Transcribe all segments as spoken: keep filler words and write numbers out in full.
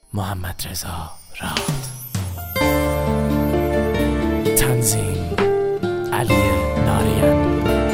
محمدرضا راد. تنظیم علی ناریان.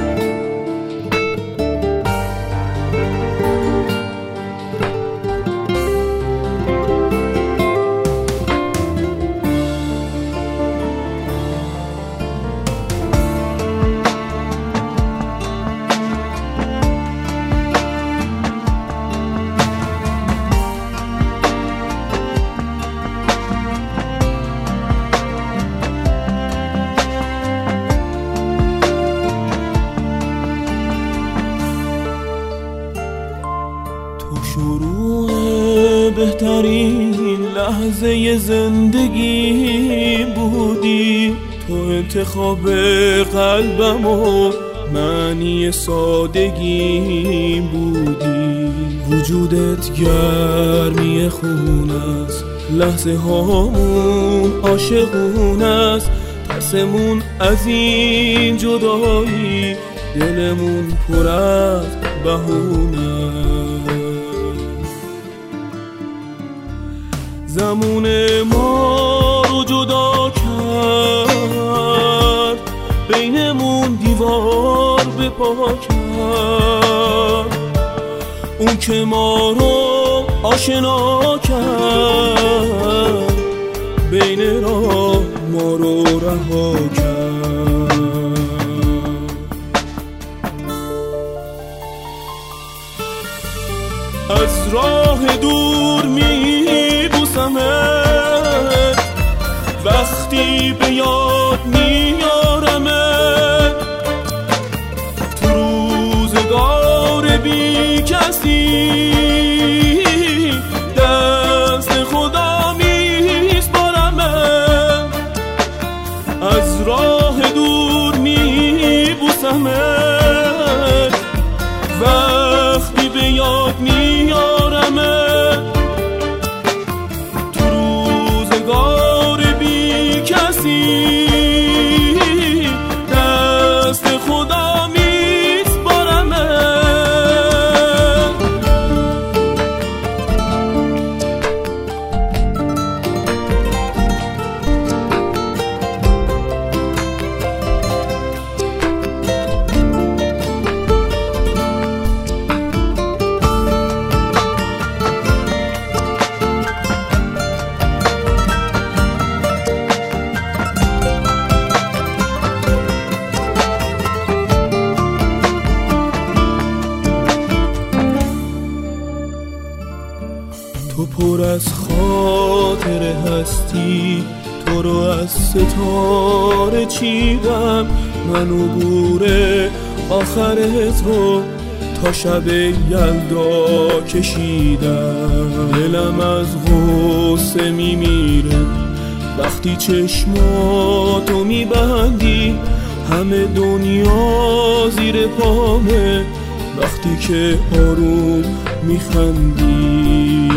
شروع بهترین لحظه زندگی بودی، تو انتخاب قلبم و معنی سادگی بودی. وجودت گرمی خون است، لحظه هامون عاشقون است، ترسمون از این جدایی، دلمون پر از بهونه. زمان ما رو جدا کرد، بینمون دیوار به پا کرد، اون که ما رو آشنا کرد، بین راه ما رو رها کرد. از راه دور می وقتی به یاد میارمت، تو روزگار بی کسی دست خدا میسپارمت. از راه دور میبوسمت، وقتی به یاد میارمت، دست خدا میسپارمت. تو پر از خاطره هستی، تو رو از ستاره چیدم، من عبور آخرت رو تا شب یلدا کشیدم. دلم از غصه میمیره وقتی چشماتو میبندی، همه دنیا زیر پامه وقتی که آروم میخندی.